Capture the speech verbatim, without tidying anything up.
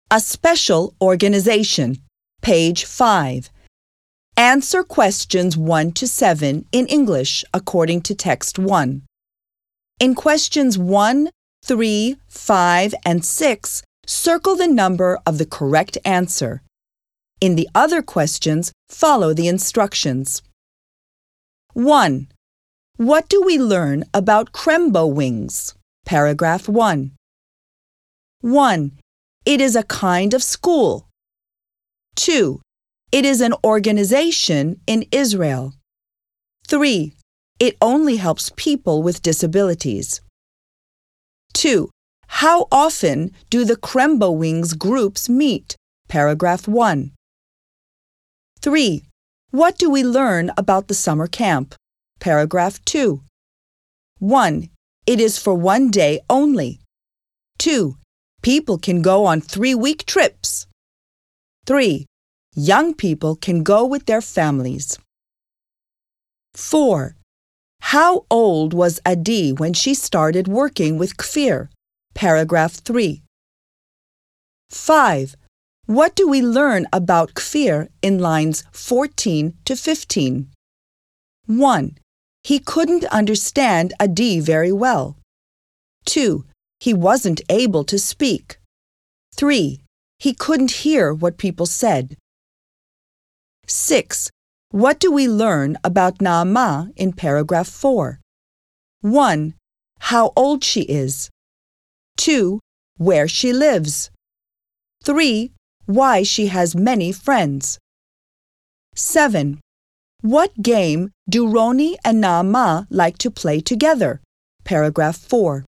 A special organization. Page five. Answer questions one to seven in English according to text one. In questions one, three, five, and six, circle the number of the correct answer. In the other questions, follow the instructions. one. What do we learn about Crembo wings? Paragraph one. one. It is a kind of school. two. It is an organization in Israel. three. It only helps people with disabilities. two. How often do the Crembo Wings groups meet? Paragraph one. three. What do we learn about the summer camp? Paragraph two. one. It is for one day only. two. People can go on three-week trips. three. Young people can go with their families. four. How old was Adi when she started working with Kfir? Paragraph three. five. What do we learn about Kfir in lines fourteen to fifteen? one. He couldn't understand Adi very well. two. He wasn't able to speak. three. He couldn't hear what people said. six. What do we learn about Naama in paragraph four? one. How old she is. two. Where she lives. three. Why she has many friends. seven. What game do Roni and Naama like to play together? Paragraph four.